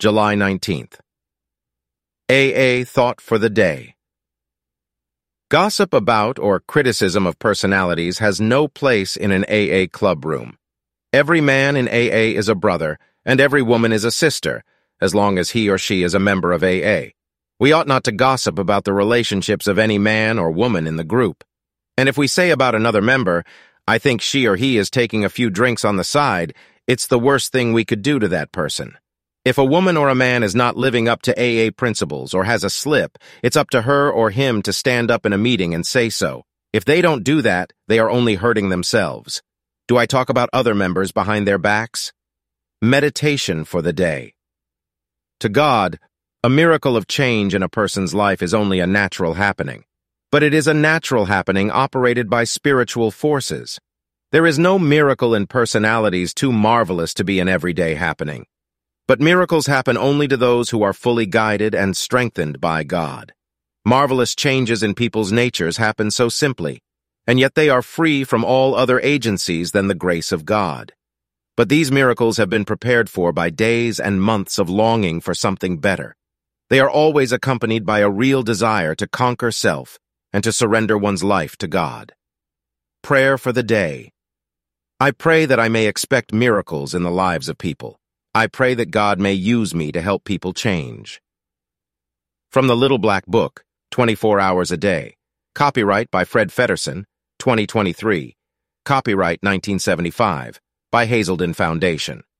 July 19th. AA Thought for the Day. Gossip about or criticism of personalities has no place in an AA club room. Every man in AA is a brother, and every woman is a sister, as long as he or she is a member of AA. We ought not to gossip about the relationships of any man or woman in the group. And if we say about another member, "I think she or he is taking a few drinks on the side," it's the worst thing we could do to that person. If a woman or a man is not living up to AA principles or has a slip, it's up to her or him to stand up in a meeting and say so. If they don't do that, they are only hurting themselves. Do I talk about other members behind their backs? Meditation for the day. To God, a miracle of change in a person's life is only a natural happening. But it is a natural happening operated by spiritual forces. There is no miracle in personalities too marvelous to be an everyday happening. But miracles happen only to those who are fully guided and strengthened by God. Marvelous changes in people's natures happen so simply, and yet they are free from all other agencies than the grace of God. But these miracles have been prepared for by days and months of longing for something better. They are always accompanied by a real desire to conquer self and to surrender one's life to God. Prayer for the day. I pray that I may expect miracles in the lives of people. I pray that God may use me to help people change. From the Little Black Book, 24 Hours a Day. Copyright by Fred Feddersen, 2023. Copyright 1975, by Hazelden Foundation.